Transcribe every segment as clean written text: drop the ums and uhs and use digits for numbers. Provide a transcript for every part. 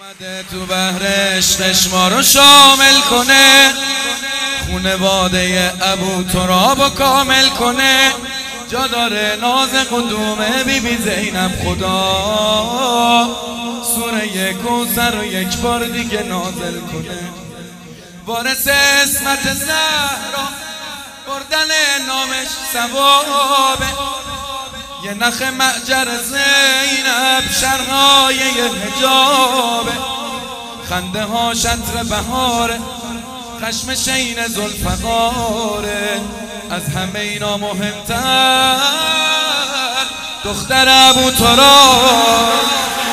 اومده تو بحر عشقش ما رو شامل کنه، خونواده ابو تراب کامل کنه. جا داره ناز قدوم بی بی زینب، خدا سوره کوثر رو یک بار دیگه نازل کنه. وارث عصمت زهرا، بردن نامش ثوابه. یه نخ معجر زینب، شرهای یه حجابه. خنده ها شطر بهاره، خشم شین ذوالفقاره. از همه اینا مهمتر دختر ابو تراب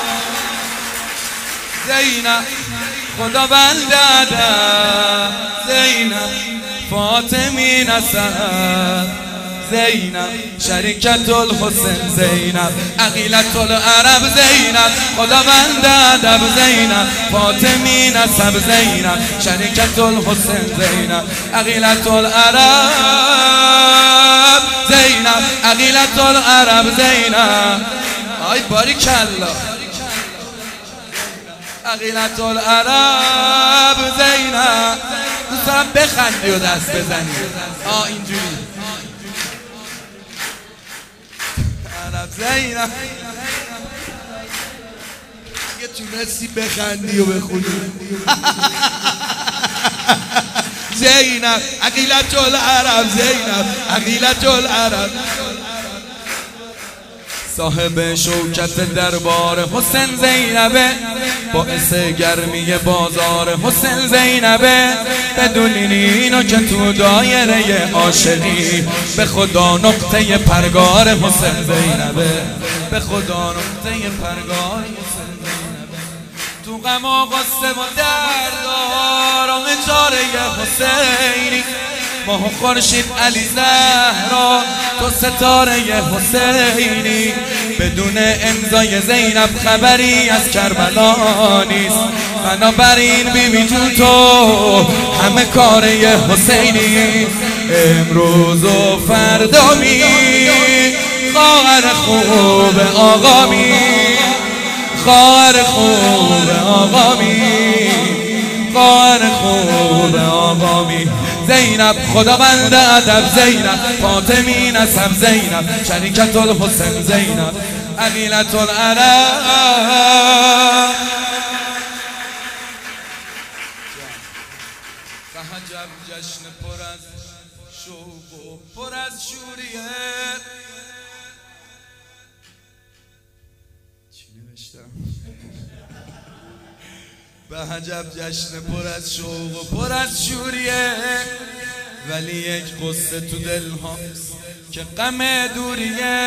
زینب، خدا بنده ادب زینب، فاطمی نسب زینب، شریکت الحسین زینب، عقیلت العرب زینب، خدا بنده ادب زینب، فاطمی نسب زینب، شریکت الحسین زینب، عقیلت العرب زینب، عقیلت العرب زینب. آی باریکالله، عقیلت العرب زینب. دوست دارم بخندی و دست بزنی. اینجوری عرب زینب. اگه تونستی بخندی و بخونی. زینب، عقیلت العرب زینب، عقیلت العرب. صاحب شوکت دربار حسین زینبه، باعث گرمی بازار حسین زینبه. بدونین اینو که تو دایره عاشقی، به خدا نقطه پرگار حسین زینبه، به خدا نقطه پرگار حسین زینبه. تو غم و غصه و درد آرام چاره حسینی، ماه و خورشید علی زهرا، تو ستاره حسینی. بدون امضای زینب خبری از کربلا نیست، بنابراین بیبی جون تو همه کار حسینی. امروز و فردا می خواهر خوب آقا می، خواهر خوب آقا می، خواهر خوب آقا می. زینب، خدا بنده ادب زینب، فاطمی نسب زینب، شریکت الحسین زینب، عقیلت العرب. عجب جشن پر از شوق و پر از شوریه. چی نوشتم؟ به عجب جشن پر از شوق و پر از شوریه، ولی یک قصه تو دل هاست که غم دوریه.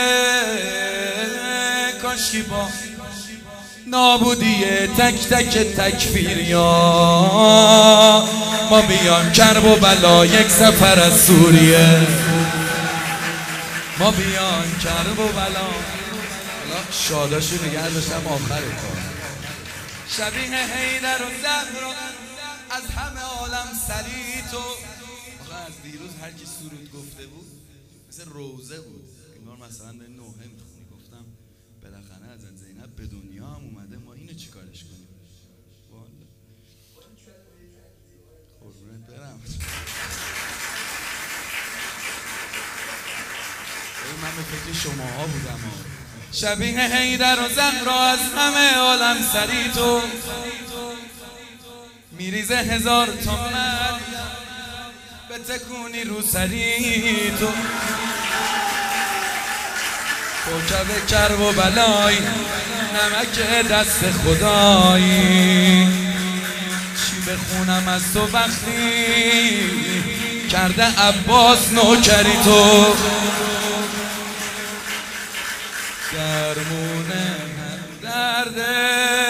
کاشکی با نابودیه تک تک تکفیریا، ما بیان کرب و بلا یک سفر از سوریه، ما بیان کرب و بلا. حالا شاداشو نگه داشتم آخر کار. شبیه حیدر و زهرا، از همه عالم سری تو. از دیروز هر کی سرود گفته بود مثل روزه بود، انگار مثلا به نوحه میخونی. گفتم بالاخره از زینب به دنیا هم اومده، ما اینو چی کارش کنیم؟ والا قربونت برم. من به فکر شماها بودم. شبیه حیدر و زهرا، از همه عالم سری تو. میریزه هزار تا مرد به تکونی رو سری تو. کوکب کرب و بلای، نمک دست خدایی. چی بخونم از تو وقتی کرده عباس نوکری تو. درمونه درده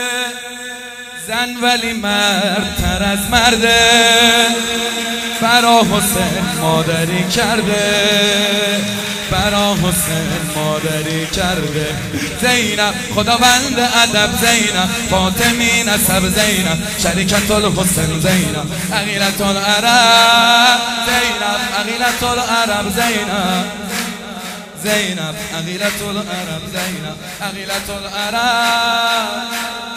زن ولی مرد تر از مرده. برا حسین مادری کرده، برا حسین مادری کرده. زینب، خدا بنده ادب زینب، فاطمی نسب زینب، شریکت الحسین زینب، عقیلت العرب زینب، عقیلت العرب زینب، زینب، عقیلت العرب زینب، عقیلت العرب.